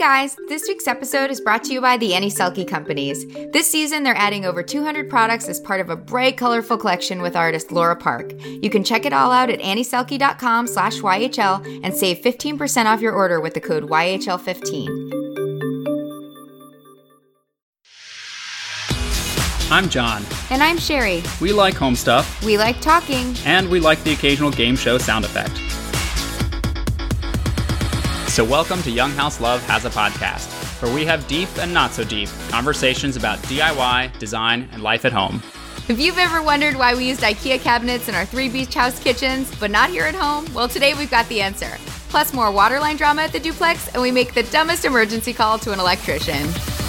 guys, this week's episode is brought to you by the Annie Selke Companies. This season, they're adding over 200 products as part of a bright, colorful collection with artist Laura Park. You can check it all out at annieselke.com/YHL and save 15% off your order with the code YHL15. I'm John. And I'm Sherry. We like home stuff. We like talking. And we like the occasional game show sound effect. So welcome to Young House Love Has a Podcast, where we have deep and not so deep conversations about DIY, design, and life at home. If you've ever wondered why we used IKEA cabinets in our 3 beach house kitchens, but not here at home, well, today we've got the answer. Plus more waterline drama at the duplex, and we make the dumbest emergency call to an electrician.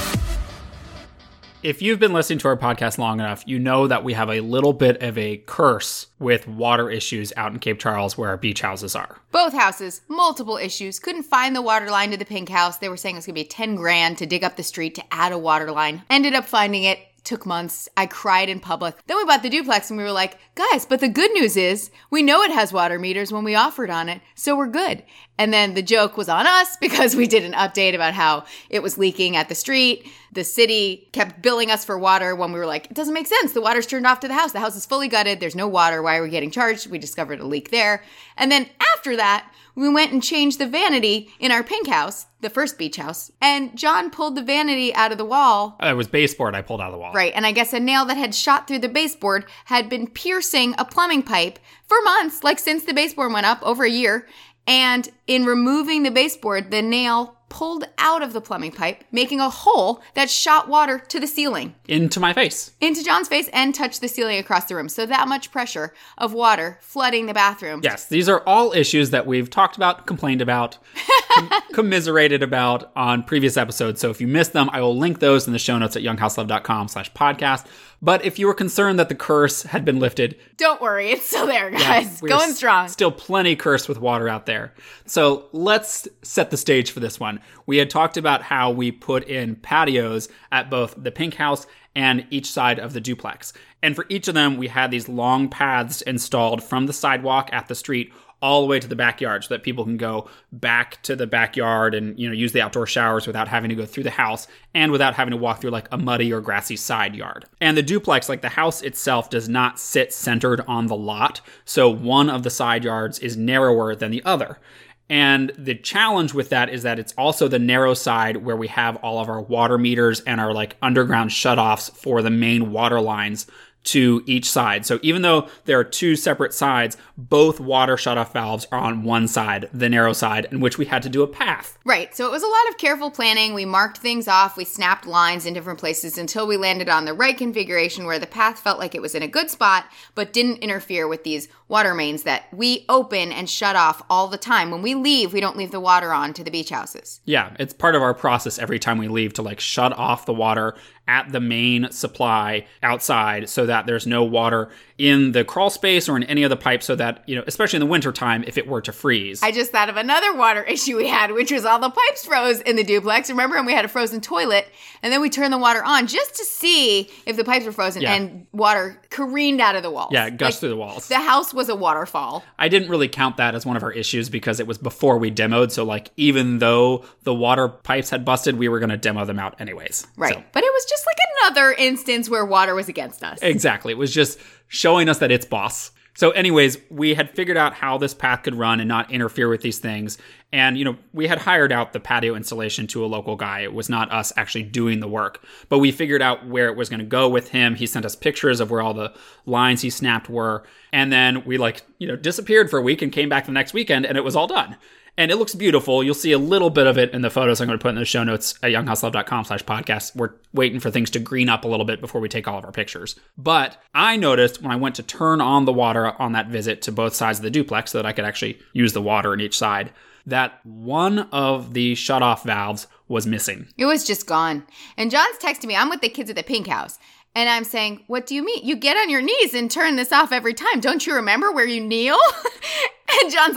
If you've been listening to our podcast long enough, you know that we have a little bit of a curse with water issues out in Cape Charles where our beach houses are. Both houses, multiple issues. Couldn't find the water line to the pink house. They were saying it was going to be $10,000 to dig up the street to add a water line. Ended up finding it. Took months. I cried in public. Then we bought the duplex and we were like, guys, but the good news is we know it has water meters when we offered on it, so we're good. And then the joke was on us because we did an update about how it was leaking at the street. The city kept billing us for water when we were like, it doesn't make sense. The water's turned off to the house. The house is fully gutted. There's no water. Why are we getting charged? We discovered a leak there. And then after that, we went and changed the vanity in our pink house, the first beach house, and John pulled the vanity out of the wall. It was baseboard I pulled out of the wall. Right, and I guess a nail that had shot through the baseboard had been piercing a plumbing pipe for months, like since the baseboard went up, over a year. And in removing the baseboard, the nail pulled out of the plumbing pipe, making a hole that shot water to the ceiling. Into my face. Into John's face and touched the ceiling across the room. So that much pressure of water flooding the bathroom. Yes, these are all issues that we've talked about, complained about, commiserated about on previous episodes. So if you missed them, I will link those in the show notes at younghouselove.com/podcast. But if you were concerned that the curse had been lifted, don't worry, it's still there, guys. Yeah, going strong. Still plenty cursed with water out there. So let's set the stage for this one. We had talked about how we put in patios at both the pink house and each side of the duplex. And for each of them, we had these long paths installed from the sidewalk at the street all the way to the backyard so that people can go back to the backyard and, use the outdoor showers without having to go through the house and without having to walk through like a muddy or grassy side yard. And the duplex, like the house itself, does not sit centered on the lot. So one of the side yards is narrower than the other. And the challenge with that is that it's also the narrow side where we have all of our water meters and our like underground shutoffs for the main water lines to each side. So even though there are two separate sides, both water shutoff valves are on one side, the narrow side, in which we had to do a path. Right. So it was a lot of careful planning. We marked things off. We snapped lines in different places until we landed on the right configuration where the path felt like it was in a good spot, but didn't interfere with these water mains that we open and shut off all the time. When we leave, we don't leave the water on to the beach houses. Yeah, it's part of our process every time we leave to like shut off the water at the main supply outside so that there's no water in the crawl space or in any of the pipes so that, especially in the wintertime, if it were to freeze. I just thought of another water issue we had, which was all the pipes froze in the duplex. Remember when we had a frozen toilet and then we turned the water on just to see if the pipes were frozen and water careened out of the walls. Yeah, it gushed through the walls. The house was a waterfall. I didn't really count that as one of our issues because it was before we demoed. So like even though the water pipes had busted, we were going to demo them out anyways. Right. So. But it was just like another instance where water was against us. Exactly. It was just showing us that it's boss. So anyways, we had figured out how this path could run and not interfere with these things. And, we had hired out the patio installation to a local guy. It was not us actually doing the work. But we figured out where it was going to go with him. He sent us pictures of where all the lines he snapped were. And then we disappeared for a week and came back the next weekend and it was all done. And it looks beautiful. You'll see a little bit of it in the photos I'm going to put in the show notes at younghouselove.com/podcast. We're waiting for things to green up a little bit before we take all of our pictures. But I noticed when I went to turn on the water on that visit to both sides of the duplex so that I could actually use the water in each side, that one of the shutoff valves was missing. It was just gone. And John's texting me. I'm with the kids at the pink house. And I'm saying, what do you mean? You get on your knees and turn this off every time. Don't you remember where you kneel? And John's like,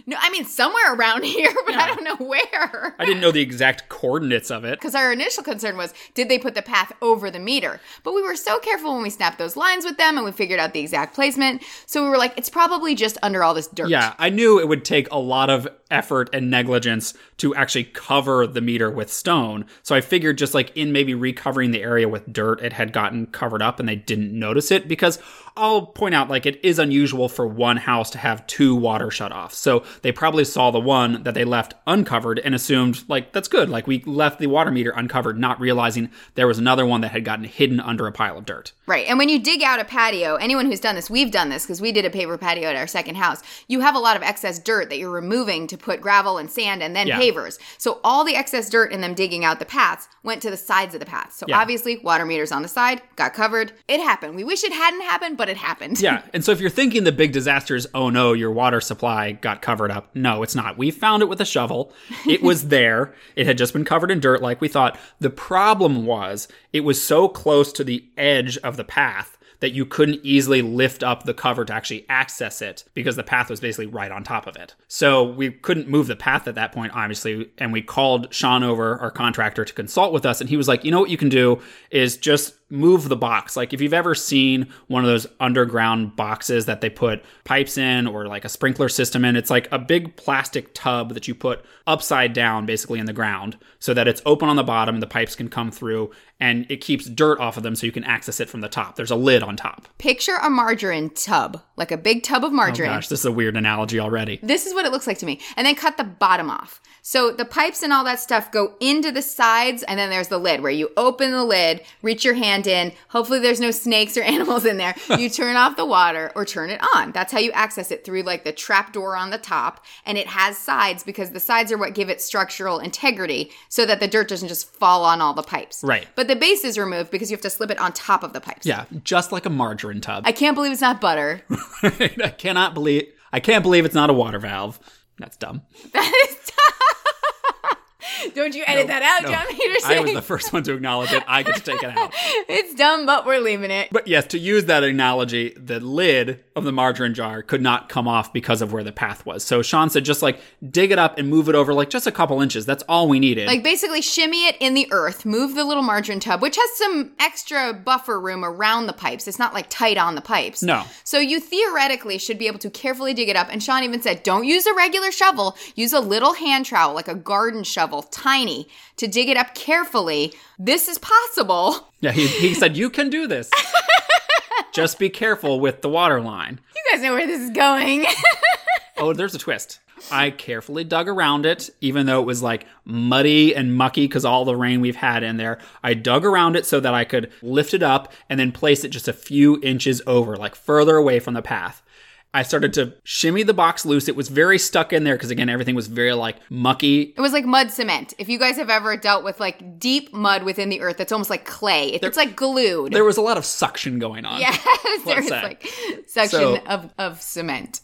No, I mean, somewhere around here, but I Yeah. don't know where. I didn't know the exact coordinates of it. Because our initial concern was, did they put the path over the meter? But we were so careful when we snapped those lines with them and we figured out the exact placement. So we were like, it's probably just under all this dirt. Yeah, I knew it would take a lot of effort and negligence to actually cover the meter with stone. So I figured just like in maybe recovering the area with dirt, it had gotten covered up and they didn't notice it, because I'll point out, like, it is unusual for one house to have two water shutoffs. So they probably saw the one that they left uncovered and assumed, like, that's good. Like, we left the water meter uncovered, not realizing there was another one that had gotten hidden under a pile of dirt. Right. And when you dig out a patio, anyone who's done this, we've done this because we did a paver patio at our second house, you have a lot of excess dirt that you're removing to put gravel and sand and then Yeah. pavers. So all the excess dirt in them digging out the paths went to the sides of the paths. So Yeah. obviously, water meters on the side, got covered. It happened. We wish it hadn't happened, but it happened. Yeah, and so if you're thinking the big disaster is, oh no, your water supply got covered up. No, it's not. We found it with a shovel. It was there. It had just been covered in dirt like we thought. The problem was it was so close to the edge of the path that you couldn't easily lift up the cover to actually access it because the path was basically right on top of it. So we couldn't move the path at that point, obviously, and we called Sean over, our contractor, to consult with us, and he was like, you know what you can do is just move the box. Like, if you've ever seen one of those underground boxes that they put pipes in or like a sprinkler system in, it's like a big plastic tub that you put upside down basically in the ground so that it's open on the bottom and the pipes can come through, and it keeps dirt off of them so you can access it from the top. There's a lid on top. Picture a margarine tub, like a big tub of Oh margarine. gosh, this is a weird analogy already. This is what it looks like to me. And then cut the bottom off. So the pipes and all that stuff go into the sides, and then there's the lid where you open the lid, reach your hand in. Hopefully there's no snakes or animals in there. You turn off the water or turn it on. That's how you access it, through like the trap door on the top. And it has sides because the sides are what give it structural integrity so that the dirt doesn't just fall on all the pipes. Right. But the base is removed because you have to slip it on top of the pipes. Yeah, just like a margarine tub. I can't believe it's not butter. I can't believe it's not a water valve. That's dumb. That is Don't you edit that out, No. John Peterson. I was the first one to acknowledge it. I get to take it out. It's dumb, but we're leaving it. But yes, to use that analogy, the lid of the margarine jar could not come off because of where the path was. So Sean said just like dig it up and move it over like just a couple inches. That's all we needed. Like basically shimmy it in the earth, move the little margarine tub, which has some extra buffer room around the pipes. It's not like tight on the pipes. No. So you theoretically should be able to carefully dig it up. And Sean even said, don't use a regular shovel. Use a little hand trowel, like a garden shovel, tiny, to dig it up carefully. This is possible. Yeah, he said, you can do this. Just be careful with the water line. You guys know where this is going. Oh, there's a twist. I carefully dug around it, even though it was like muddy and mucky because all the rain we've had in there. I dug around it so that I could lift it up and then place it just a few inches over, like further away from the path. I started to shimmy the box loose. It was very stuck in there because, again, everything was very like mucky. It was like mud cement. If you guys have ever dealt with like deep mud within the earth, it's almost like clay. It's like glued. There was a lot of suction going on. Yes, there's say. like suction of cement.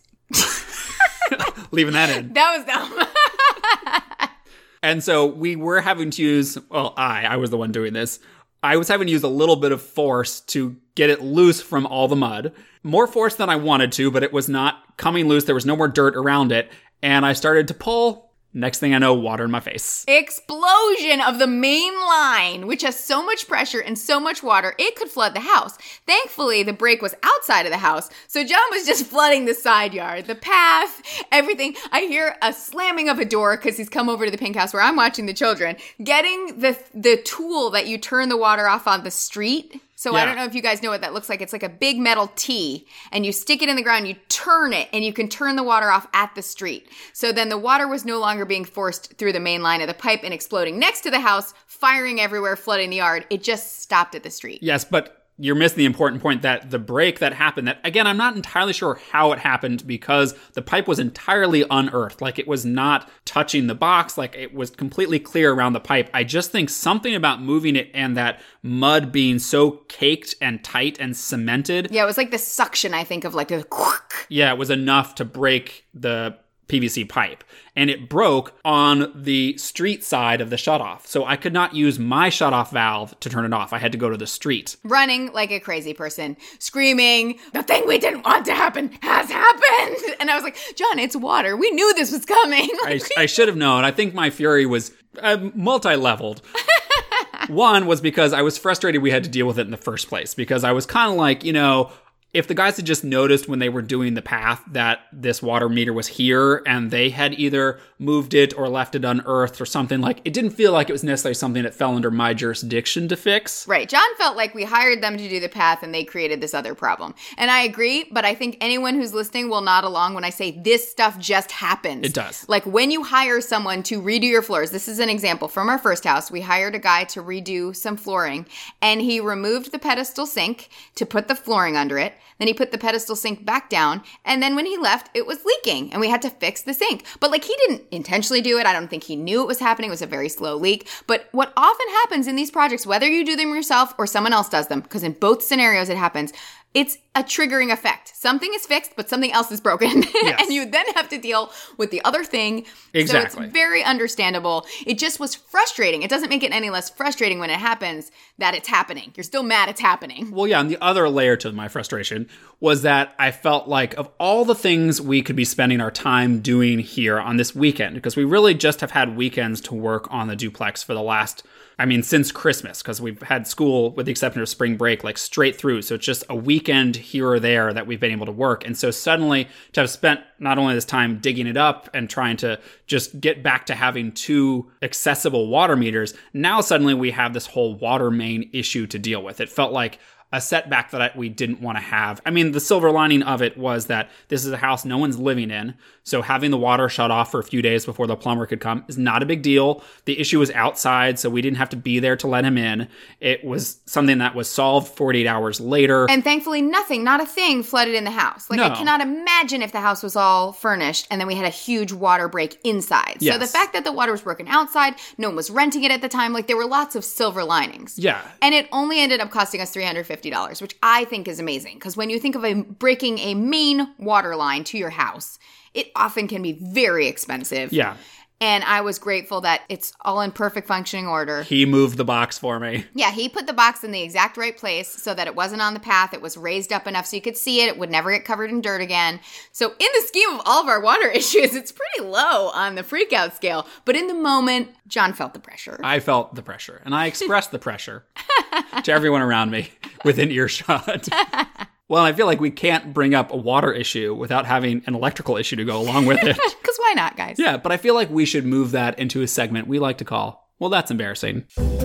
Leaving that in. That was dumb. And so we were having to use, well, I was the one doing this. I was having to use a little bit of force to get it loose from all the mud. More force than I wanted to, but it was not coming loose. There was no more dirt around it. And I started to pull. Next thing I know, water in my face. Explosion of the main line, which has so much pressure and so much water, it could flood the house. Thankfully, the break was outside of the house, so John was just flooding the side yard, the path, everything. I hear a slamming of a door because he's come over to the pink house where I'm watching the children, getting the tool that you turn the water off on the street. So Yeah. I don't know if you guys know what that looks like. It's like a big metal T, and you stick it in the ground, you turn it, and you can turn the water off at the street. So then the water was no longer being forced through the main line of the pipe and exploding next to the house, firing everywhere, flooding the yard. It just stopped at the street. Yes, but you're missing the important point that the break that happened, that again, I'm not entirely sure how it happened because the pipe was entirely unearthed. Like it was not touching the box. Like it was completely clear around the pipe. I just think something about moving it and that mud being so caked and tight and cemented. Yeah, it was like the suction, I think, of like a quack. Yeah, it was enough to break the PVC pipe, and it broke on the street side of the shutoff. So I could not use my shutoff valve to turn it off. I had to go to the street. Running like a crazy person, screaming, "The thing we didn't want to happen has happened!" And I was like, John, it's water. We knew this was coming. I should have known. I think my fury was multi-leveled. One was because I was frustrated we had to deal with it in the first place, because I was kind of like, if the guys had just noticed when they were doing the path that this water meter was here and they had either moved it or left it unearthed or something, like, it didn't feel like it was necessarily something that fell under my jurisdiction to fix. Right. John felt like we hired them to do the path and they created this other problem. And I agree, but I think anyone who's listening will nod along when I say this stuff just happens. It does. Like when you hire someone to redo your floors, this is an example from our first house. We hired a guy to redo some flooring and he removed the pedestal sink to put the flooring under it. Then he put the pedestal sink back down. And then when he left, it was leaking and we had to fix the sink. But like, he didn't intentionally do it. I don't think he knew it was happening. It was a very slow leak. But what often happens in these projects, whether you do them yourself or someone else does them, because in both scenarios it happens, it's a triggering effect. Something is fixed, but something else is broken. Yes. And you then have to deal with the other thing. Exactly. So it's very understandable. It just was frustrating. It doesn't make it any less frustrating when it happens that it's happening. You're still mad it's happening. Well, yeah, and the other layer to my frustration was that I felt like of all the things we could be spending our time doing here on this weekend, because we really just have had weekends to work on the duplex for the last, since Christmas, because we've had school, with the exception of spring break, like straight through. So it's just a weekend here or there that we've been able to work. And so suddenly to have spent not only this time digging it up and trying to just get back to having 2 accessible water meters, now suddenly we have this whole water main issue to deal with. It felt like a setback that we didn't want to have. The silver lining of it was that this is a house no one's living in. So having the water shut off for a few days before the plumber could come is not a big deal. The issue was outside, so we didn't have to be there to let him in. It was something that was solved 48 hours later. And thankfully not a thing flooded in the house. Like, No. I cannot imagine if the house was all furnished and then we had a huge water break inside. Yes. So the fact that the water was broken outside, no one was renting it at the time, like there were lots of silver linings. Yeah. And it only ended up costing us $350, which I think is amazing. Because when you think of breaking a main water line to your house, it often can be very expensive. Yeah. And I was grateful that it's all in perfect functioning order. He moved the box for me. Yeah, he put the box in the exact right place so that it wasn't on the path. It was raised up enough so you could see it. It would never get covered in dirt again. So in the scheme of all of our water issues, it's pretty low on the freakout scale. But in the moment, John felt the pressure. I felt the pressure, and I expressed the pressure to everyone around me within earshot. Well, I feel like we can't bring up a water issue without having an electrical issue to go along with it. Because why not, guys? Yeah, but I feel like we should move that into a segment we like to call, well, that's embarrassing.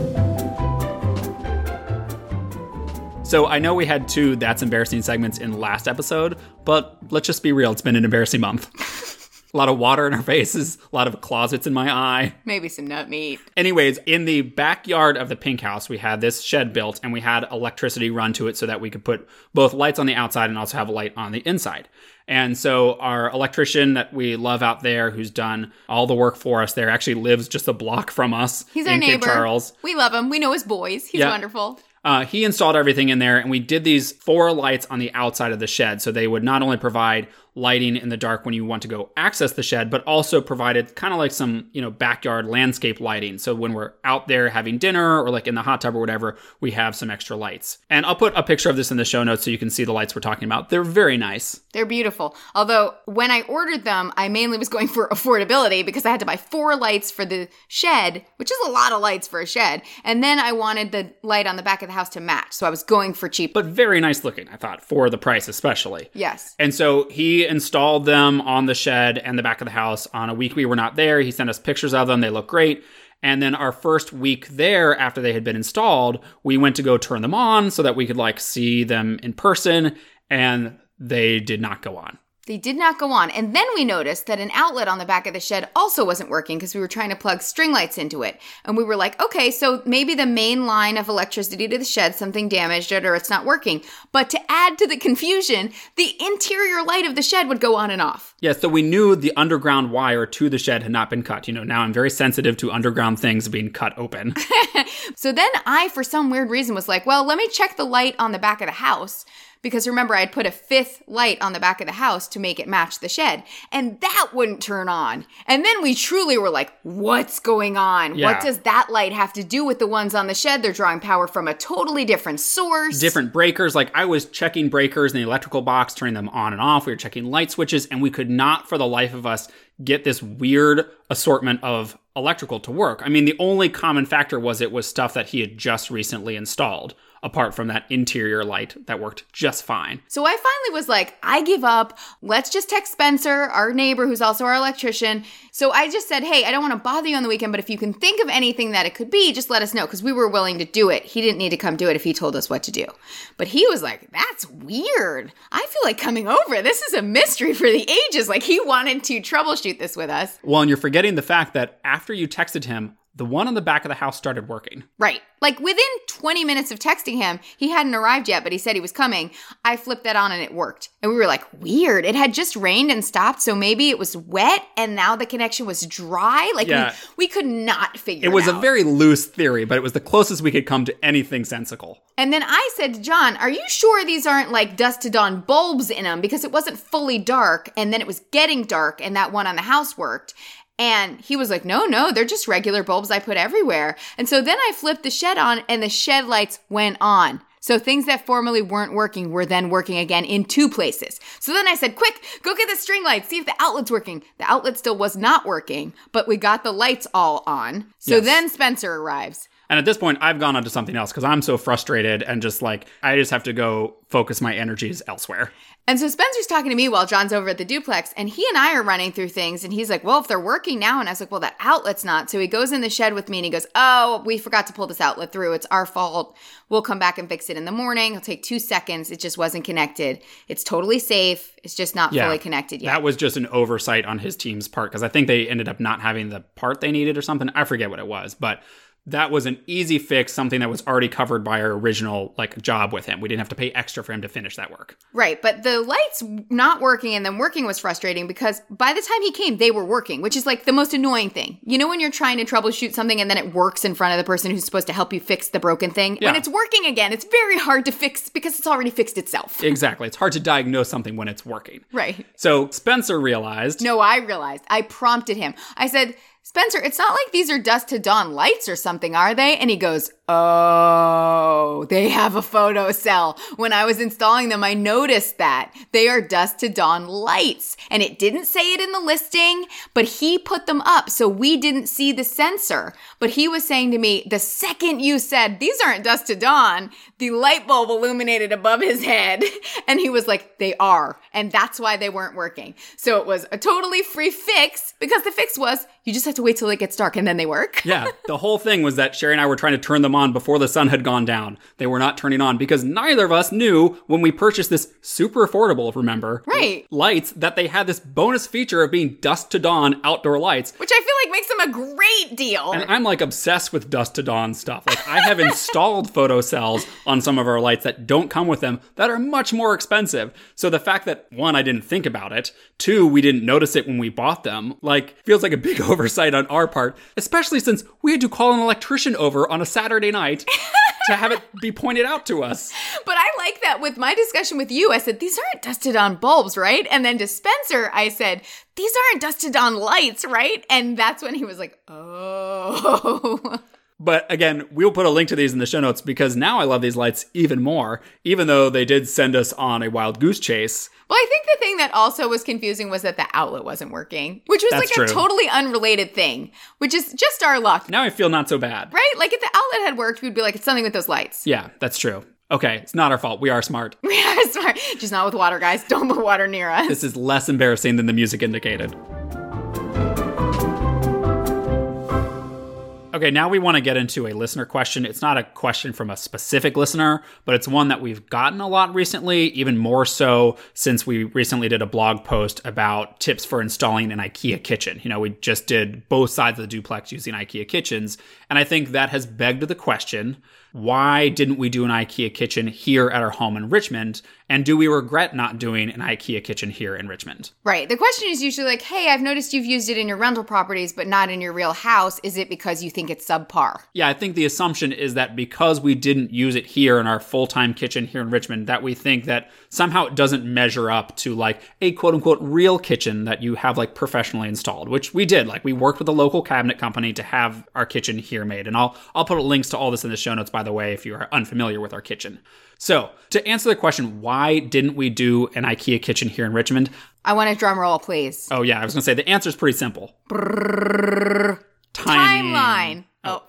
So I know we had 2 That's Embarrassing segments in last episode, but let's just be real, it's been an embarrassing month. A lot of water in our faces, a lot of closets in my eye. Maybe some nut meat. Anyways, in the backyard of the Pink House, we had this shed built and we had electricity run to it so that we could put both lights on the outside and also have a light on the inside. And so our electrician that we love out there, who's done all the work for us there, actually lives just a block from us. He's our in neighbor. Cape Charles. We love him. We know his boys. He's wonderful. He installed everything in there, and we did these 4 lights on the outside of the shed. So they would not only provide lighting in the dark when you want to go access the shed, but also provided kind of like some, backyard landscape lighting. So when we're out there having dinner or like in the hot tub or whatever, we have some extra lights. And I'll put a picture of this in the show notes so you can see the lights we're talking about. They're very nice. They're beautiful. Although when I ordered them, I mainly was going for affordability because I had to buy 4 lights for the shed, which is a lot of lights for a shed. And then I wanted the light on the back of the house to match. So I was going for cheap. But very nice looking, I thought, for the price especially. Yes. And so he installed them on the shed and the back of the house on a week we were not there. He sent us pictures of them. They look great. And then our first week there, after they had been installed, we went to go turn them on so that we could see them in person, and they did not go on. They did not go on. And then we noticed that an outlet on the back of the shed also wasn't working because we were trying to plug string lights into it. And we were like, okay, so maybe the main line of electricity to the shed, something damaged it or it's not working. But to add to the confusion, the interior light of the shed would go on and off. Yeah, so we knew the underground wire to the shed had not been cut. Now I'm very sensitive to underground things being cut open. So then I, for some weird reason, was like, well, let me check the light on the back of the house. because remember, I had put a 5th light on the back of the house to make it match the shed, and that wouldn't turn on. And then we truly were like, what's going on? Yeah. What does that light have to do with the ones on the shed? They're drawing power from a totally different source. Different breakers. Like, I was checking breakers in the electrical box, turning them on and off. We were checking light switches, and we could not for the life of us get this weird assortment of electrical to work. I mean, the only common factor was it was stuff that he had just recently installed, apart from that interior light that worked just fine. So I finally was like, I give up. Let's just text Spencer, our neighbor, who's also our electrician. So I just said, hey, I don't want to bother you on the weekend, but if you can think of anything that it could be, just let us know, because we were willing to do it. He didn't need to come do it if he told us what to do. But he was like, that's weird. I feel like coming over. This is a mystery for the ages. Like, he wanted to troubleshoot this with us. Well, and you're forgetting the fact that after you texted him, the one on the back of the house started working. Right. Like, within 20 minutes of texting him, he hadn't arrived yet, but he said he was coming. I flipped that on and it worked. And we were like, weird. It had just rained and stopped, so maybe it was wet and now the connection was dry. Like, yeah. we could not figure it out. It was a very loose theory, but it was the closest we could come to anything sensical. And then I said to John, are you sure these aren't like dusk to dawn bulbs in them? Because it wasn't fully dark, and then it was getting dark, and that one on the house worked. And he was like, no, they're just regular bulbs I put everywhere. And so then I flipped the shed on, and the shed lights went on. So things that formerly weren't working were then working again in 2 places. So then I said, quick, go get the string lights, see if the outlet's working. The outlet still was not working, but we got the lights all on. So Yes. Then Spencer arrives. And at this point, I've gone on to something else because I'm so frustrated and just like, I just have to go focus my energies elsewhere. And so Spencer's talking to me while John's over at the duplex, and he and I are running through things, and he's like, well, if they're working now, and I was like, well, that outlet's not. So he goes in the shed with me, and he goes, oh, we forgot to pull this outlet through. It's our fault. We'll come back and fix it in the morning. It'll take 2 seconds. It just wasn't connected. It's totally safe. It's just not fully connected yet. That was just an oversight on his team's part, because I think they ended up not having the part they needed or something. I forget what it was, but that was an easy fix, something that was already covered by our original job with him. We didn't have to pay extra for him to finish that work. Right, but the lights not working and then working was frustrating because by the time he came, they were working, which is like the most annoying thing. You know when you're trying to troubleshoot something and then it works in front of the person who's supposed to help you fix the broken thing? Yeah. When it's working again, it's very hard to fix because it's already fixed itself. Exactly. It's hard to diagnose something when it's working. Right. So Spencer realized... No, I realized. I prompted him. I said, Spencer, it's not like these are dusk to dawn lights or something, are they? And he goes, oh, they have a photo cell. When I was installing them, I noticed that. They are dusk to dawn lights. And it didn't say it in the listing, but he put them up, so we didn't see the sensor. But he was saying to me, the second you said, these aren't dusk to dawn, the light bulb illuminated above his head. And he was like, they are. And that's why they weren't working. So it was a totally free fix because the fix was, you just have to wait till it gets dark and then they work. Yeah, the whole thing was that Sherry and I were trying to turn them on before the sun had gone down. They were not turning on because neither of us knew when we purchased this super affordable, remember? Right. Lights, that they had this bonus feature of being dusk to dawn outdoor lights. Which I feel like makes them a great deal. And I'm obsessed with dusk to dawn stuff. I have installed photo cells on some of our lights that don't come with them that are much more expensive. So the fact that, 1, I didn't think about it, 2, we didn't notice it when we bought them, feels like a big oversight on our part, especially since we had to call an electrician over on a Saturday night to have it be pointed out to us. But I like that with my discussion with you, I said, these aren't dusted on bulbs, right? And then to Spencer, I said, these aren't dusted on lights, right? And that's when he was like, oh. But again, we'll put a link to these in the show notes because now I love these lights even more, even though they did send us on a wild goose chase. Well, I think the thing that also was confusing was that the outlet wasn't working, which was That's a true. totally unrelated thing, which is just our luck. Now I feel not so bad. Right? Like if the outlet had worked, we'd be like, it's something with those lights. Yeah, that's true. Okay, it's not our fault. We are smart. We are smart. Just not with water, guys. Don't put water near us. This is less embarrassing than the music indicated. Okay, now we want to get into a listener question. It's not a question from a specific listener, but it's one that we've gotten a lot recently, even more so since we recently did a blog post about tips for installing an IKEA kitchen. We just did both sides of the duplex using IKEA kitchens, and I think that has begged the question, why didn't we do an IKEA kitchen here at our home in Richmond? And do we regret not doing an IKEA kitchen here in Richmond? Right. The question is usually like, hey, I've noticed you've used it in your rental properties, but not in your real house. Is it because you think it's subpar? Yeah, I think the assumption is that because we didn't use it here in our full-time kitchen here in Richmond, that we think that somehow it doesn't measure up to like a quote-unquote real kitchen that you have like professionally installed, which we did. Like we worked with a local cabinet company to have our kitchen here made. And I'll put links to all this in the show notes, by the way, if you are unfamiliar with our kitchen. So to answer the question, why didn't we do an IKEA kitchen here in Richmond? I want a drum roll, please. Oh yeah, I was going to say the answer is pretty simple. Timeline. Oh.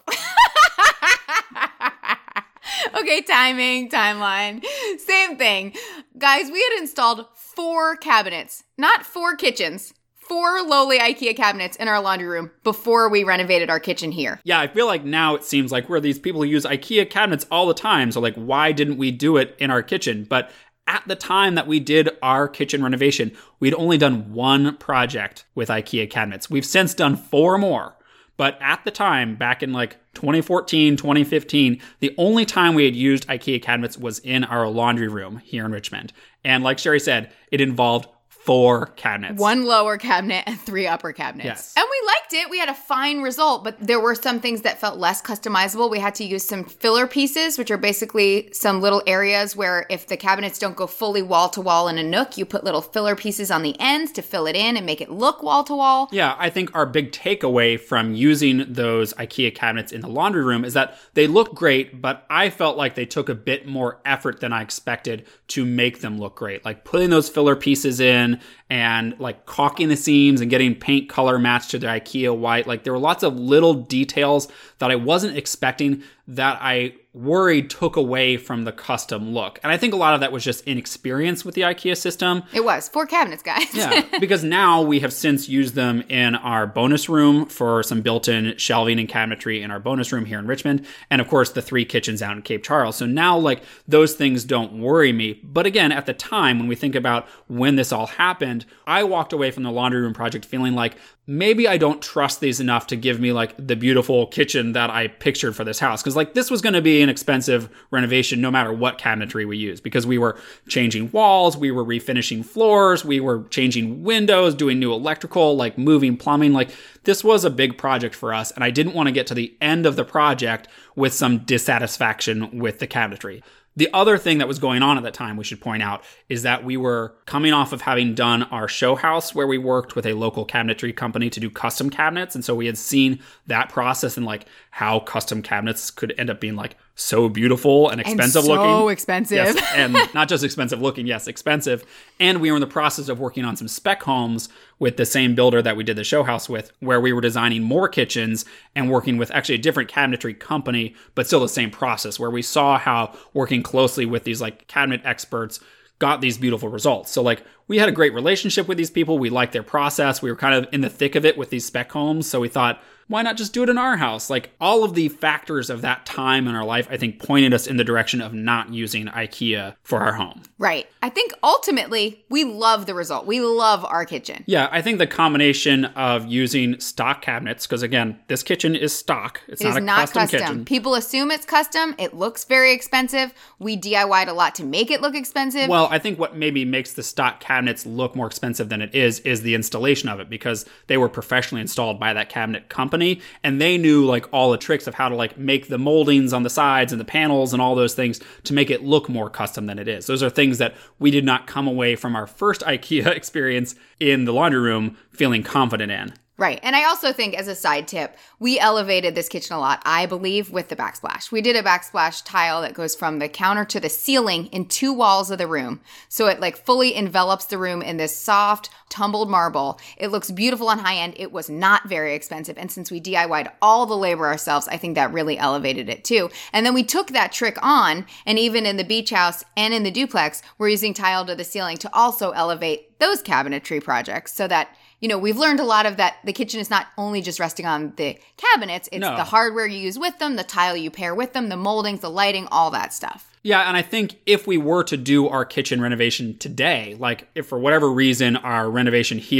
Okay, timeline. Same thing. Guys, we had installed 4 cabinets, not 4 kitchens. 4 lowly IKEA cabinets in our laundry room before we renovated our kitchen here. Yeah, I feel like now it seems like we're these people who use IKEA cabinets all the time. So like, why didn't we do it in our kitchen? But at the time that we did our kitchen renovation, we'd only done 1 project with IKEA cabinets. We've since done 4 more. But at the time, back in like 2014, 2015, the only time we had used IKEA cabinets was in our laundry room here in Richmond. And like Sherry said, it involved 4 cabinets. 1 lower cabinet and 3 upper cabinets. Yes. And we liked it. We had a fine result, but there were some things that felt less customizable. We had to use some filler pieces, which are basically some little areas where if the cabinets don't go fully wall to wall in a nook, you put little filler pieces on the ends to fill it in and make it look wall to wall. Yeah, I think our big takeaway from using those IKEA cabinets in the laundry room is that they look great, but I felt like they took a bit more effort than I expected to make them look great. Like putting those filler pieces in and like caulking the seams and getting paint color matched to the IKEA white. Like there were lots of little details that I wasn't expecting that I worried took away from the custom look. And I think a lot of that was just inexperience with the IKEA system. It was 4 cabinets, guys. Yeah, because now we have since used them in our bonus room for some built-in shelving and cabinetry in our bonus room here in Richmond. And of course, the 3 kitchens out in Cape Charles. So now like those things don't worry me. But again, at the time, when we think about when this all happened, I walked away from the laundry room project feeling like maybe I don't trust these enough to give me like the beautiful kitchen that I pictured for this house. Because like this was going to be an expensive renovation no matter what cabinetry we use, because we were changing walls, we were refinishing floors, we were changing windows, doing new electrical, like moving plumbing. Like this was a big project for us, and I didn't want to get to the end of the project with some dissatisfaction with the cabinetry. The other thing that was going on at that time, we should point out, is that we were coming off of having done our show house where we worked with a local cabinetry company to do custom cabinets. And so we had seen that process and like how custom cabinets could end up being like so beautiful and expensive looking. So expensive. Yes, and not just expensive looking, yes, expensive. And we were in the process of working on some spec homes with the same builder that we did the show house with, where we were designing more kitchens and working with actually a different cabinetry company, but still the same process, where we saw how working closely with these like cabinet experts got these beautiful results. So like we had a great relationship with these people. We liked their process. We were kind of in the thick of it with these spec homes. So we thought, why not just do it in our house? Like all of the factors of that time in our life, I think pointed us in the direction of not using IKEA for our home. Right. I think ultimately we love the result. We love our kitchen. Yeah, I think the combination of using stock cabinets, because again, this kitchen is stock. It's not a custom kitchen. People assume it's custom. It looks very expensive. We DIY'd a lot to make it look expensive. Well, I think what maybe makes the stock cabinets look more expensive than it is the installation of it, because they were professionally installed by that cabinet company, and they knew like all the tricks of how to like make the moldings on the sides and the panels and all those things to make it look more custom than it is. Those are things that we did not come away from our first IKEA experience in the laundry room feeling confident in. Right. And I also think, as a side tip, we elevated this kitchen a lot, I believe, with the backsplash. We did a backsplash tile that goes from the counter to the ceiling in 2 walls of the room. So it like fully envelops the room in this soft, tumbled marble. It looks beautiful on high end. It was not very expensive. And since we DIY'd all the labor ourselves, I think that really elevated it too. And then we took that trick on, and even in the beach house and in the duplex, we're using tile to the ceiling to also elevate those cabinetry projects, so that, you know, we've learned a lot of that. The kitchen is not only just resting on the cabinets, it's the hardware you use with them, the tile you pair with them, the moldings, the lighting, all that stuff. Yeah, and I think if we were to do our kitchen renovation today, like if for whatever reason our renovation here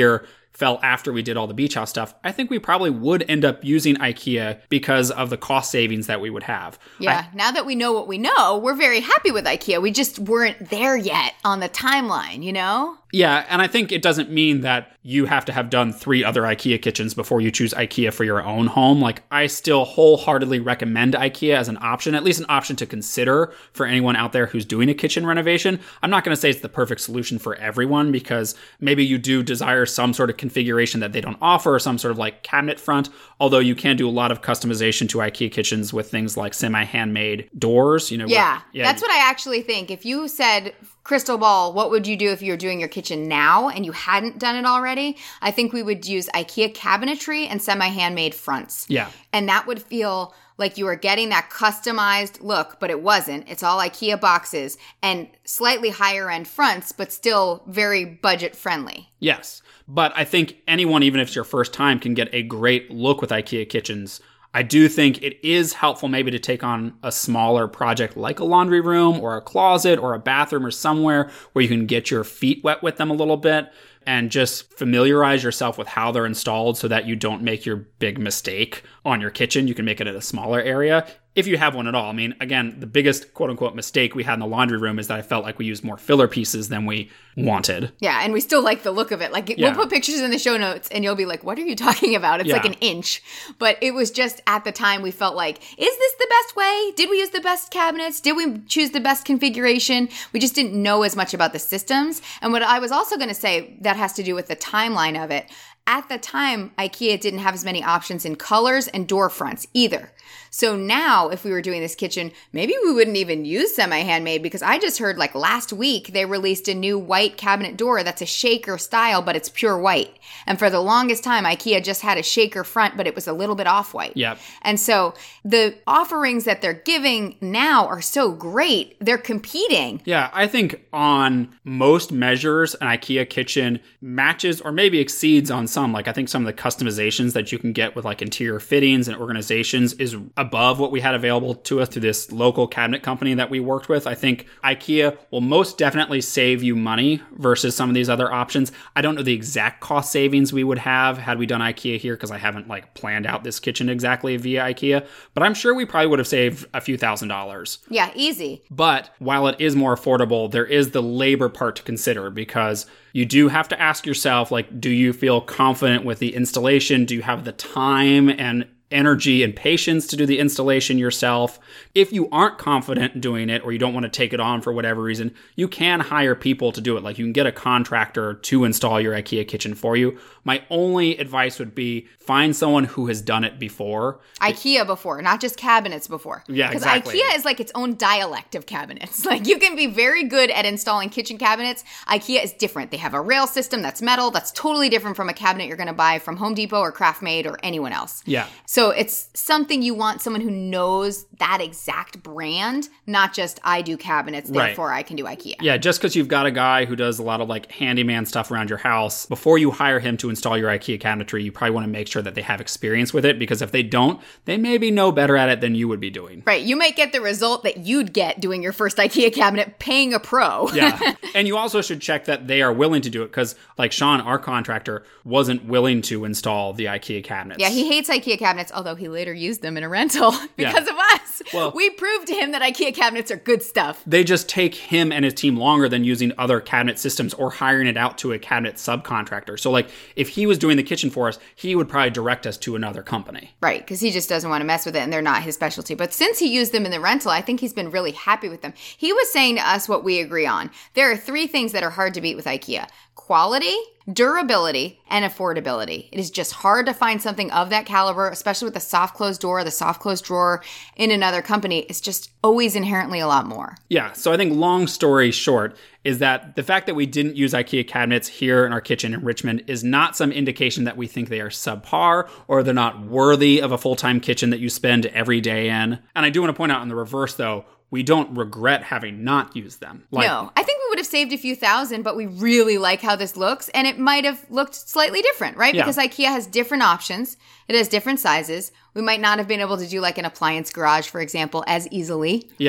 fell after we did all the beach house stuff, I think we probably would end up using IKEA because of the cost savings that we would have. Yeah, now that we know what we know, we're very happy with IKEA. We just weren't there yet on the timeline, you know? Yeah, and I think it doesn't mean that you have to have done 3 other IKEA kitchens before you choose IKEA for your own home. Like, I still wholeheartedly recommend IKEA as an option, at least an option to consider for anyone out there who's doing a kitchen renovation. I'm not going to say it's the perfect solution for everyone, because maybe you do desire some sort of configuration that they don't offer, or some sort of like cabinet front, although you can do a lot of customization to IKEA kitchens with things like semi-handmade doors. Yeah, that's what I actually think. If you said, crystal ball, what would you do if you were doing your kitchen now and you hadn't done it already? I think we would use IKEA cabinetry and semi-handmade fronts. Yeah. And that would feel like you were getting that customized look, but it wasn't. It's all IKEA boxes and slightly higher end fronts, but still very budget friendly. Yes. But I think anyone, even if it's your first time, can get a great look with IKEA kitchens. I do think it is helpful maybe to take on a smaller project like a laundry room or a closet or a bathroom or somewhere where you can get your feet wet with them a little bit and just familiarize yourself with how they're installed so that you don't make your big mistake on your kitchen. You can make it at a smaller area if you have one at all. I mean, again, the biggest quote-unquote mistake we had in the laundry room is that I felt like we used more filler pieces than we wanted. Yeah, and we still like the look of it. Like, we'll put pictures in the show notes, and you'll be like, what are you talking about? It's like an inch. But it was just, at the time, we felt like, is this the best way? Did we use the best cabinets? Did we choose the best configuration? We just didn't know as much about the systems. And what I was also going to say, that has to do with the timeline of it. At the time, IKEA didn't have as many options in colors and door fronts either. So now, if we were doing this kitchen, maybe we wouldn't even use semi-handmade, because I just heard like last week they released a new white cabinet door that's a shaker style, but it's pure white. And for the longest time, IKEA just had a shaker front, but it was a little bit off-white. Yep. And so the offerings that they're giving now are so great. They're competing. Yeah, I think on most measures, an IKEA kitchen matches or maybe exceeds on some. Like, I think some of the customizations that you can get with like interior fittings and organizations is above what we had available to us through this local cabinet company that we worked with. I think IKEA will most definitely save you money versus some of these other options. I don't know the exact cost savings we would have had we done IKEA here, because I haven't like planned out this kitchen exactly via IKEA, but I'm sure we probably would have saved a few $1,000s. Yeah, easy. But while it is more affordable, there is the labor part to consider, because you do have to ask yourself, like, do you feel confident with the installation? Do you have the time and energy and patience to do the installation yourself? If you aren't confident in doing it, or you don't want to take it on for whatever reason, you can hire people to do it. Like, you can get a contractor to install your IKEA kitchen for you. My only advice would be find someone who has done it before. IKEA before, not just cabinets before. Yeah, exactly. Because IKEA is like its own dialect of cabinets. Like, you can be very good at installing kitchen cabinets. IKEA is different. They have a rail system that's metal. That's totally different from a cabinet you're going to buy from Home Depot or Craftmade or anyone else. Yeah. So it's something you want someone who knows that exact brand, not just I do cabinets, therefore I can do IKEA. Yeah, just because you've got a guy who does a lot of like handyman stuff around your house, before you hire him to install your IKEA cabinetry, you probably want to make sure that they have experience with it, because if they don't, they maybe know better at it than you would be doing. Right. You might get the result that you'd get doing your first IKEA cabinet paying a pro. Yeah. And you also should check that they are willing to do it, because like Sean, our contractor, wasn't willing to install the IKEA cabinets. Yeah, he hates IKEA cabinets, although he later used them in a rental because of us. Well, we proved to him that IKEA cabinets are good stuff. They just take him and his team longer than using other cabinet systems or hiring it out to a cabinet subcontractor. So like, if he was doing the kitchen for us, he would probably direct us to another company. Right, because he just doesn't want to mess with it, and they're not his specialty. But since he used them in the rental, I think he's been really happy with them. He was saying to us what we agree on. There are 3 things that are hard to beat with IKEA: quality, durability, and affordability. It is just hard to find something of that caliber, especially with the soft close door, the soft close drawer in another company. It's just always inherently a lot more. Yeah, so I think long story short is that the fact that we didn't use IKEA cabinets here in our kitchen in Richmond is not some indication that we think they are subpar or they're not worthy of a full-time kitchen that you spend every day in. And I do want to point out in the reverse, though, we don't regret having not used them. No, I think we would have saved a few $1,000, but we really like how this looks, and it might have looked slightly different, right? Yeah. Because IKEA has different options. It has different sizes. We might not have been able to do like an appliance garage, for example, as easily. Yeah,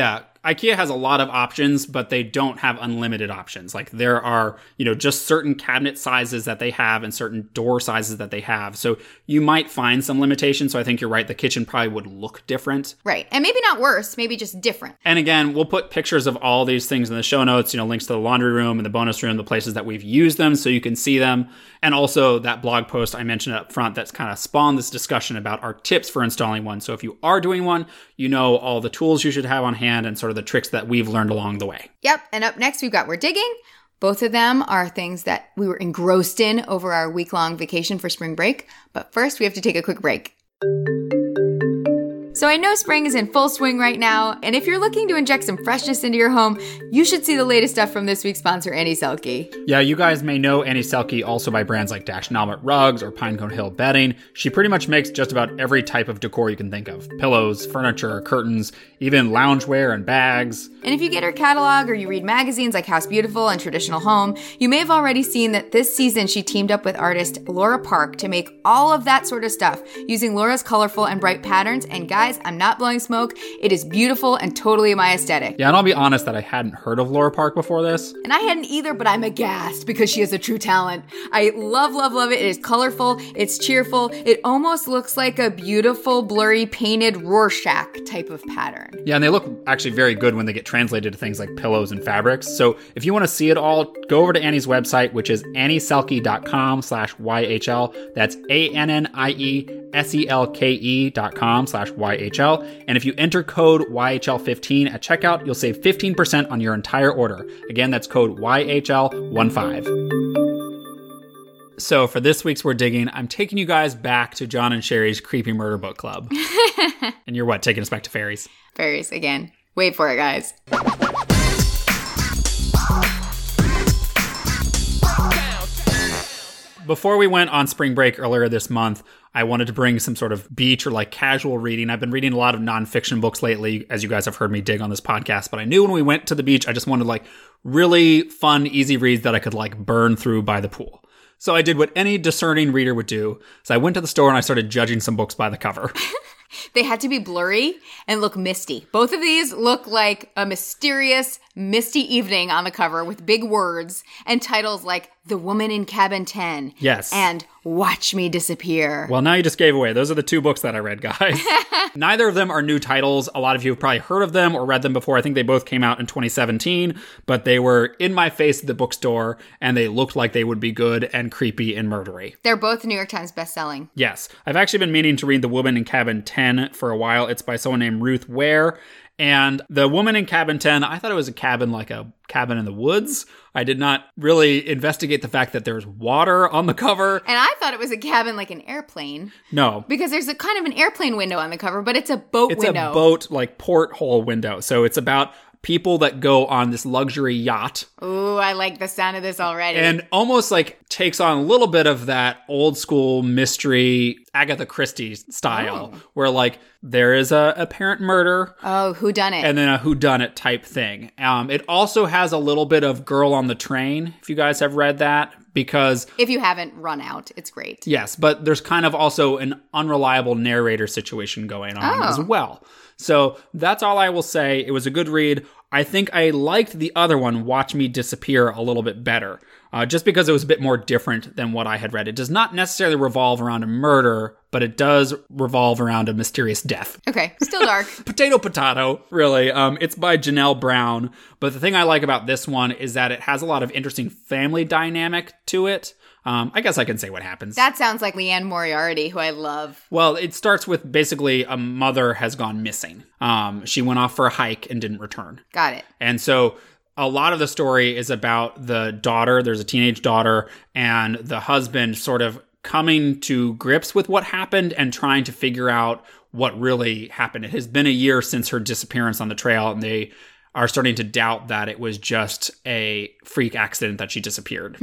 IKEA has a lot of options, but they don't have unlimited options. Like there are, just certain cabinet sizes that they have and certain door sizes that they have. So you might find some limitations. So I think you're right. The kitchen probably would look different. Right. And maybe not worse, maybe just different. And again, we'll put pictures of all these things in the show notes, links to the laundry room and the bonus room, the places that we've used them so you can see them. And also that blog post I mentioned up front that's kind of spawned this discussion about our tips for installing one. So if you are doing one, you know all the tools you should have on hand and sort of the tricks that we've learned along the way. Yep. And up next, we've got We're Digging. Both of them are things that we were engrossed in over our week-long vacation for spring break. But first, we have to take a quick break. So I know spring is in full swing right now, and if you're looking to inject some freshness into your home, you should see the latest stuff from this week's sponsor, Annie Selke. Yeah, you guys may know Annie Selke also by brands like Dash Nalmet Rugs or Pinecone Hill Bedding. She pretty much makes just about every type of decor you can think of. Pillows, furniture, curtains, even loungewear and bags. And if you get her catalog or you read magazines like House Beautiful and Traditional Home, you may have already seen that this season she teamed up with artist Laura Park to make all of that sort of stuff using Laura's colorful and bright patterns. And guys, I'm not blowing smoke. It is beautiful and totally my aesthetic. Yeah, and I'll be honest that I hadn't heard of Laura Park before this. And I hadn't either, but I'm aghast because she has a true talent. I love, love, love it. It is colorful. It's cheerful. It almost looks like a beautiful, blurry, painted Rorschach type of pattern. Yeah, and they look actually very good when they get translated to things like pillows and fabrics. So if you want to see it all, go over to Annie's website, which is annieselke.com/YHL. That's ANNIESELKE.com/YHL. And if you enter code YHL15 at checkout, you'll save 15% on your entire order. Again, that's code YHL15. So for this week's We're Digging, I'm taking you guys back to John and Sherry's Creepy Murder Book Club. And you're what, taking us back to fairies? Fairies again. Wait for it, guys. Before we went on spring break earlier this month, I wanted to bring some sort of beach or like casual reading. I've been reading a lot of nonfiction books lately, as you guys have heard me dig on this podcast, but I knew when we went to the beach, I just wanted like really fun, easy reads that I could like burn through by the pool. So I did what any discerning reader would do. So I went to the store and I started judging some books by the cover. They had to be blurry and look misty. Both of these look like a mysterious, misty evening on the cover with big words and titles like The Woman in Cabin 10. Yes. And Watch Me Disappear. Well, now you just gave away. Those are the two books that I read, guys. Neither of them are new titles. A lot of you have probably heard of them or read them before. I think they both came out in 2017, but they were in my face at the bookstore and they looked like they would be good and creepy and murdery. They're both New York Times bestselling. Yes. I've actually been meaning to read The Woman in Cabin 10 for a while. It's by someone named Ruth Ware. And The Woman in Cabin 10, I thought it was a cabin like a cabin in the woods. I did not really investigate the fact that there's water on the cover. And I thought it was a cabin like an airplane. No. Because there's a kind of an airplane window on the cover, but it's a boat window. It's a boat, like porthole window. So it's about people that go on this luxury yacht. Ooh, I like the sound of this already. And almost like takes on a little bit of that old school mystery Agatha Christie style, where like there is a apparent murder. Oh, whodunit. And then a whodunit type thing. It also has a little bit of Girl on the Train, if you guys have read that. Because if you haven't, run out. It's great. Yes, but there's kind of also an unreliable narrator situation going on as well. So that's all I will say. It was a good read. I think I liked the other one, Watch Me Disappear, a little bit better. Just because it was a bit more different than what I had read. It does not necessarily revolve around a murder, but it does revolve around a mysterious death. Okay, still dark. Potato, really. It's by Janelle Brown. But the thing I like about this one is that it has a lot of interesting family dynamic to it. I guess I can say what happens. That sounds like Leanne Moriarty, who I love. Well, it starts with basically a mother has gone missing. She went off for a hike and didn't return. Got it. And so a lot of the story is about the daughter. There's a teenage daughter and the husband sort of coming to grips with what happened and trying to figure out what really happened. It has been a year since her disappearance on the trail, and they are starting to doubt that it was just a freak accident that she disappeared.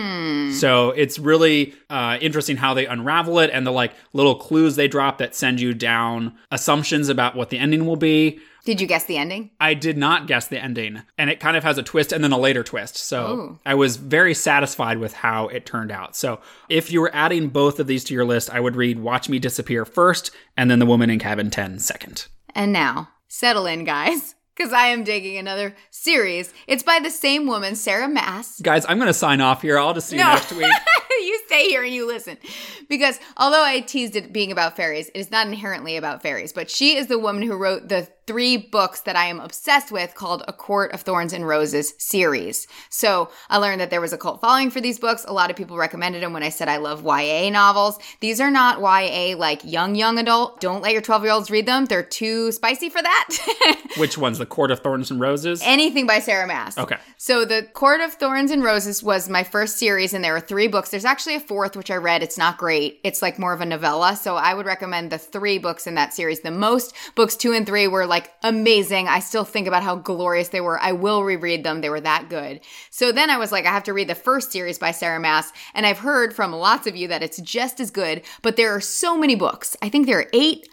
So it's really interesting how they unravel it and the like little clues they drop that send you down assumptions about what the ending will be. Did you guess the ending? I did not guess the ending. And it kind of has a twist and then a later twist. So I was very satisfied with how it turned out. So if you were adding both of these to your list, I would read Watch Me Disappear first and then The Woman in Cabin 10 second. And now, settle in, guys. because I am digging another series. It's by the same woman, Sarah Maas. Guys, I'm going to sign off here. I'll just see you next week. You stay here and you listen. Because although I teased it being about fairies, it is not inherently about fairies. But she is the woman who wrote the 3 books that I am obsessed with called A Court of Thorns and Roses series. So I learned that there was a cult following for these books. A lot of people recommended them when I said I love YA novels. These are not YA like young adult. Don't let your 12-year-olds read them. They're too spicy for that. Which one's The Court of Thorns and Roses? Anything by Sarah Maas. Okay. So The Court of Thorns and Roses was my first series, and there are 3 books. There's actually a 4th, which I read. It's not great. It's like more of a novella. So I would recommend the 3 books in that series. The most, books 2 and 3 were like amazing. I still think about how glorious they were. I will reread them. They were that good. So then I was like, I have to read the first series by Sarah Maas. And I've heard from lots of you that it's just as good, but there are so many books. I think there are 8.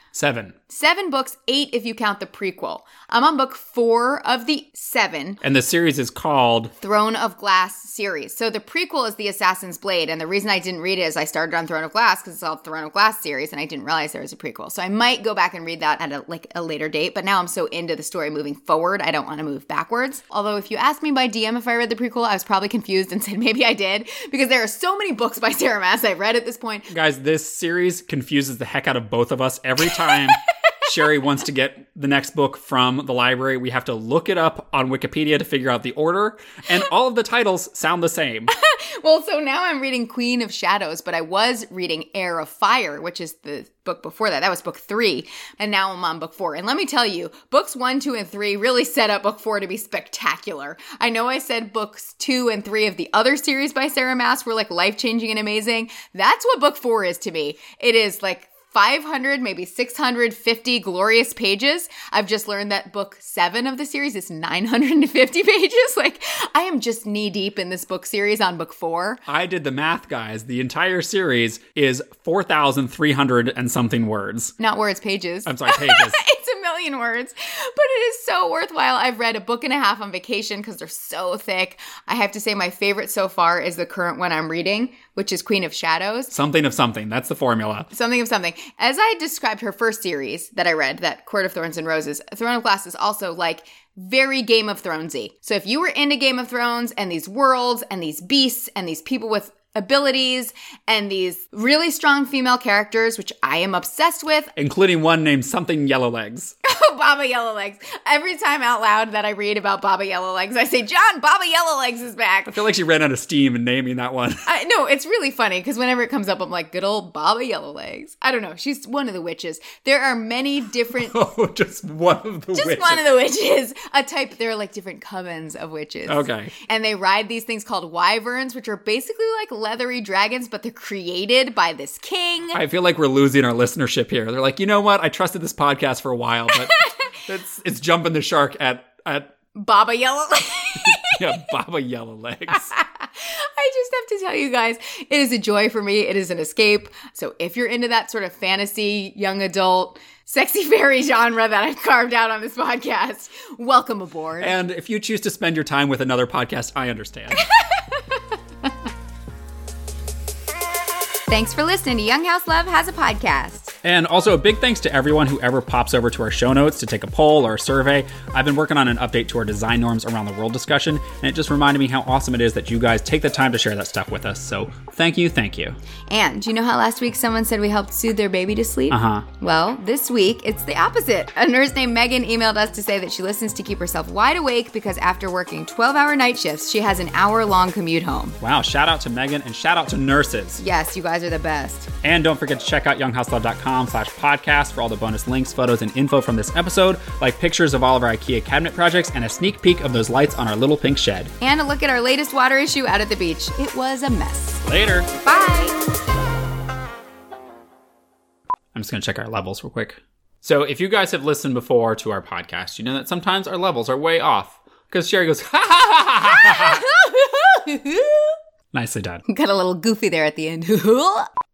7 books, 8 if you count the prequel. I'm on book 4 of the 7. And the series is called Throne of Glass series. So the prequel is The Assassin's Blade. And the reason I didn't read it is I started on Throne of Glass because it's called Throne of Glass series. And I didn't realize there was a prequel. So I might go back and read that at a later date. But now I'm so into the story moving forward, I don't want to move backwards. Although if you asked me by DM if I read the prequel, I was probably confused and said maybe I did. Because there are so many books by Sarah Maas I've read at this point. Guys, this series confuses the heck out of both of us every time. Sherry wants to get the next book from the library. We have to look it up on Wikipedia to figure out the order. And all of the titles sound the same. Well, so now I'm reading Queen of Shadows, but I was reading Heir of Fire, which is the book before that. That was book 3. And now I'm on book 4. And let me tell you, books 1, 2, and 3 really set up book 4 to be spectacular. I know I said books 2 and 3 of the other series by Sarah Maas were like life-changing and amazing. That's what book 4 is to me. It is like 500, maybe 650 glorious pages. I've just learned that book 7 of the series is 950 pages. Like, I am just knee deep in this book series on book 4. I did the math, guys. The entire series is 4,300 and something words. Not words, pages. I'm sorry, pages. It's a million words, but it is so worthwhile. I've read a book and a half on vacation because they're so thick. I have to say my favorite so far is the current one I'm reading, which is Queen of Shadows. Something of something. That's the formula. Something of something. As I described her first series that I read, that Court of Thorns and Roses, Throne of Glass is also like very Game of Thronesy. So if you were into Game of Thrones and these worlds and these beasts and these people with abilities and these really strong female characters, which I am obsessed with. Including one named something Yellowlegs. Baba Yellowlegs. Every time out loud that I read about Baba Yellowlegs, I say, John, Baba Yellowlegs is back. I feel like she ran out of steam in naming that one. No, it's really funny because whenever it comes up, I'm like, good old Baba Yellowlegs. I don't know. She's one of the witches. There are many different... Oh, just one of the witches. Just one of the witches. A type. There are like different covens of witches. Okay. And they ride these things called wyverns, which are basically like leathery dragons, but they're created by this king. I feel like we're losing our listenership here. They're like, you know what? I trusted this podcast for a while, but it's jumping the shark at Baba Yellowlegs. Yeah, Baba Yellowlegs. I just have to tell you guys, it is a joy for me. It is an escape. So if you're into that sort of fantasy, young adult, sexy fairy genre that I've carved out on this podcast, welcome aboard. And if you choose to spend your time with another podcast, I understand. Thanks for listening to Young House Love Has a Podcast. And also a big thanks to everyone who ever pops over to our show notes to take a poll or a survey. I've been working on an update to our design norms around the world discussion, and it just reminded me how awesome it is that you guys take the time to share that stuff with us. So thank you, thank you. And do you know how last week someone said we helped soothe their baby to sleep? Uh-huh. Well, this week, it's the opposite. A nurse named Megan emailed us to say that she listens to keep herself wide awake because after working 12-hour night shifts, she has an hour-long commute home. Wow, shout out to Megan and shout out to nurses. Yes, you guys are the best. And don't forget to check out younghouselove.com/podcast for all the bonus links, photos, and info from this episode, like pictures of all of our IKEA cabinet projects and a sneak peek of those lights on our little pink shed. And a look at our latest water issue out at the beach. It was a mess. Later. Bye. I'm just going to check our levels real quick. So if you guys have listened before to our podcast, you know that sometimes our levels are way off. Because Sherry goes, ha ha ha ha ha. Nicely done. Got a little goofy there at the end.